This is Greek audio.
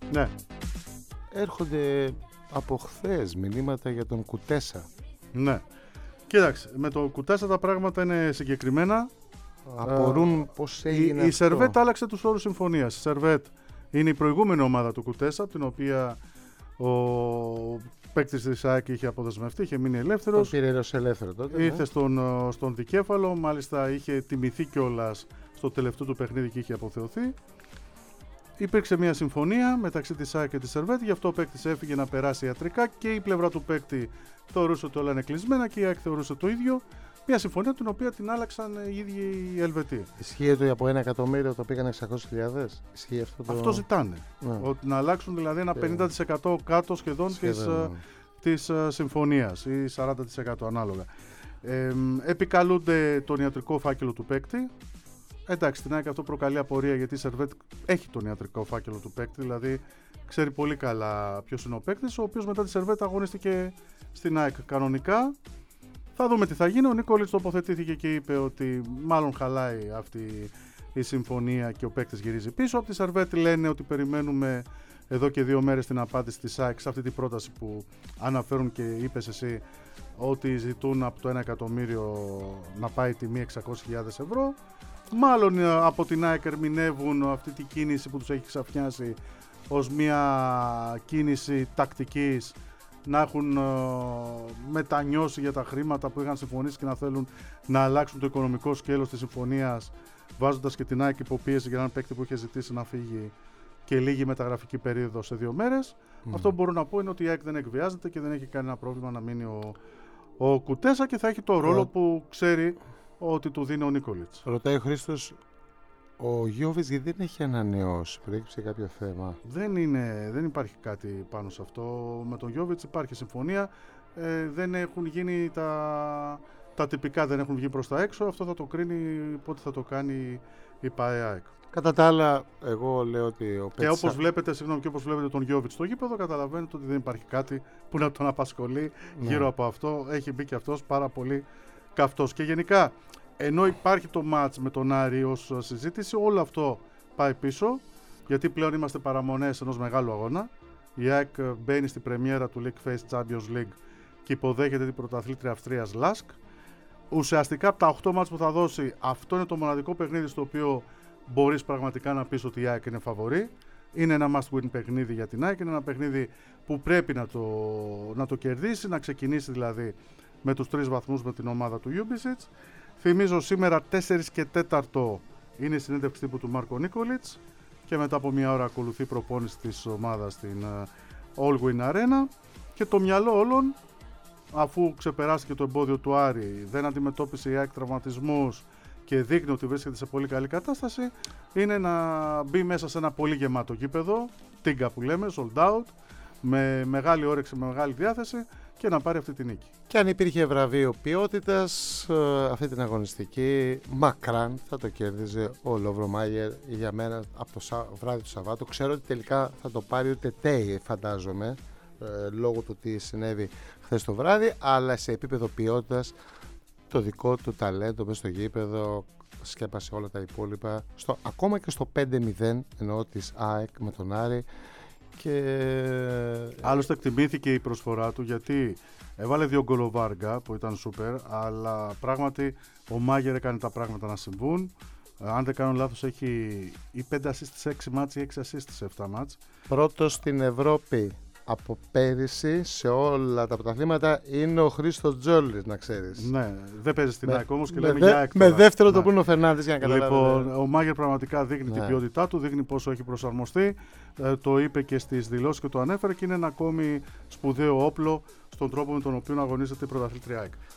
Ναι. Έρχονται από χθες μηνύματα για τον Κουτέσα. Ναι. Κοίταξε, με το Κουτέσα τα πράγματα είναι συγκεκριμένα. Απορούν πώς έγινε Η αυτό. Servette άλλαξε τους όρους συμφωνίας. Η Servette είναι η προηγούμενη ομάδα του Κουτέσα, από την οποία ο παίκτης της ΑΕΚ είχε αποδεσμευτεί, είχε μείνει ελεύθερος. Τον πήρε ως ελεύθερο τότε. Ήρθε στον δικέφαλο, μάλιστα είχε τιμηθεί κιόλας στο τελευταίο του παιχνίδι και είχε αποθεωθεί. Υπήρξε μια συμφωνία μεταξύ της ΑΕΚ και της Servette, γι' αυτό ο παίκτης έφυγε να περάσει ιατρικά και η πλευρά του παίκτη θεωρούσε ότι όλα είναι κλεισμένα και η ΑΕΚ θεωρούσε το ίδιο. Μια συμφωνία την οποία την άλλαξαν οι ίδιοι οι Ελβετοί. Ισχύει ότι από 1 εκατομμύριο το πήγαν 600.000. Ισχύει αυτό το... Αυτό ζητάνε. Ναι. Ότι να αλλάξουν δηλαδή ένα 50% κάτω σχεδόν της συμφωνίας ή 40% ανάλογα. Επικαλούνται τον ιατρικό φάκελο του παίκτη. Εντάξει, την ΑΕΚ αυτό προκαλεί απορία γιατί η Servette έχει τον ιατρικό φάκελο του παίκτη, δηλαδή ξέρει πολύ καλά ποιος είναι ο παίκτης, ο οποίος μετά τη Servette αγωνίστηκε στην ΑΕΚ κανονικά. Θα δούμε τι θα γίνει. Ο Νίκολιτς τοποθετήθηκε και είπε ότι μάλλον χαλάει αυτή η συμφωνία και ο παίκτης γυρίζει πίσω. Από τη Servette λένε ότι περιμένουμε εδώ και 2 μέρες την απάντηση της ΑΕΚ σε αυτή την πρόταση που αναφέρουν και είπες εσύ, ότι ζητούν από το 1 εκατομμύριο να πάει τιμή 600.000 ευρώ. Μάλλον από την ΑΕΚ ερμηνεύουν αυτή τη κίνηση που τους έχει ξαφνιάσει ως μια κίνηση τακτικής, να έχουν μετανιώσει για τα χρήματα που είχαν συμφωνήσει και να θέλουν να αλλάξουν το οικονομικό σκέλος της συμφωνίας, βάζοντας και την ΑΕΚ υποπίεση για έναν παίκτη που είχε ζητήσει να φύγει και λίγη μεταγραφική περίοδο σε 2 μέρες. Αυτό που μπορώ να πω είναι ότι η ΑΕΚ δεν εκβιάζεται και δεν έχει κανένα πρόβλημα να μείνει ο Κουτέσα και θα έχει το ρόλο που ξέρει ότι του δίνει ο Νίκολιτς. Ρωτάει ο Χρήστος, ο Γιώβιτς γιατί δεν έχει ανανεώσει, προέκυψε κάποιο θέμα? Δεν υπάρχει κάτι πάνω σε αυτό. Με τον Γιώβιτς υπάρχει συμφωνία. Δεν έχουν γίνει τα τυπικά, δεν έχουν βγει προς τα έξω. Αυτό θα το κρίνει πότε θα το κάνει η ΠΑΕΑΕΚ. Κατά τα άλλα, εγώ λέω ότι ο Και όπως βλέπετε, τον Γιώβιτς στο γήπεδο, καταλαβαίνετε ότι δεν υπάρχει κάτι που να τον απασχολεί γύρω από αυτό. Έχει μπει και αυτός πάρα πολύ καυτός. Και γενικά, ενώ υπάρχει το μάτς με τον Άρη ως συζήτηση, όλο αυτό πάει πίσω, γιατί πλέον είμαστε παραμονές ενός μεγάλου αγώνα. Η ΑΕΚ μπαίνει στην πρεμιέρα του League Face Champions League και υποδέχεται την πρωταθλήτρια Αυστρίας Lask. Ουσιαστικά από τα 8 μάτς που θα δώσει, αυτό είναι το μοναδικό παιχνίδι στο οποίο μπορείς πραγματικά να πεις ότι η ΑΕΚ είναι φαβορή. Είναι ένα must-win παιχνίδι για την ΑΕΚ, είναι ένα παιχνίδι που πρέπει να το κερδίσει, να ξεκινήσει δηλαδή με τους 3 βαθμούς με την ομάδα του Ubisoft. Θυμίζω σήμερα 4 και 4 είναι η συνέντευξη τύπου του Μάρκο Νίκολιτς και μετά από 1 ώρα ακολουθεί η προπόνηση της ομάδας στην All-Win Arena και το μυαλό όλων, αφού ξεπεράστηκε το εμπόδιο του Άρη, δεν αντιμετώπισε η ΑΕΚ τραυματισμούς και δείχνει ότι βρίσκεται σε πολύ καλή κατάσταση, είναι να μπει μέσα σε ένα πολύ γεμάτο γήπεδο, τίγκα που λέμε, sold out, με μεγάλη όρεξη, με μεγάλη διάθεση και να πάρει αυτή τη νίκη. Και αν υπήρχε βραβείο ποιότητας, αυτή την αγωνιστική μακράν θα το κέρδιζε ο Λόβρο Μάγερ για μένα από το βράδυ του Σαββάτου. Ξέρω ότι τελικά θα το πάρει ο Τετέι, φαντάζομαι, λόγω του τι συνέβη χθες το βράδυ, αλλά σε επίπεδο ποιότητας το δικό του ταλέντο μέσα στο γήπεδο σκέπασε όλα τα υπόλοιπα, ακόμα και στο 5-0 εννοώ της ΑΕΚ με τον Άρη. Και άλλωστε εκτιμήθηκε η προσφορά του γιατί έβαλε 2 γκολ ο Βάργα που ήταν σούπερ, αλλά πράγματι ο Μάγερ έκανε τα πράγματα να συμβούν. Αν δεν κάνω λάθος έχει ή 5 assist στις 6 μάτς ή 6 assist στις 7 μάτς. Πρώτος στην Ευρώπη από πέρυσι σε όλα τα πρωταθλήματα είναι ο Χρήστος Τζόλης, να ξέρεις. Ναι, δεν παίζει στην ΑΕΚ όμως και λέμε για ΑΕΚ. Με δεύτερο το Μπούνο Φερνάνδες, για να καταλάβετε. Λοιπόν, ο Μάγερ πραγματικά δείχνει την ποιότητά του, δείχνει πόσο έχει προσαρμοστεί. Το είπε και στις δηλώσεις και το ανέφερε και είναι ένα ακόμη σπουδαίο όπλο στον τρόπο με τον οποίο αγωνίζεται η πρωταθλήτρια ΑΕΚ.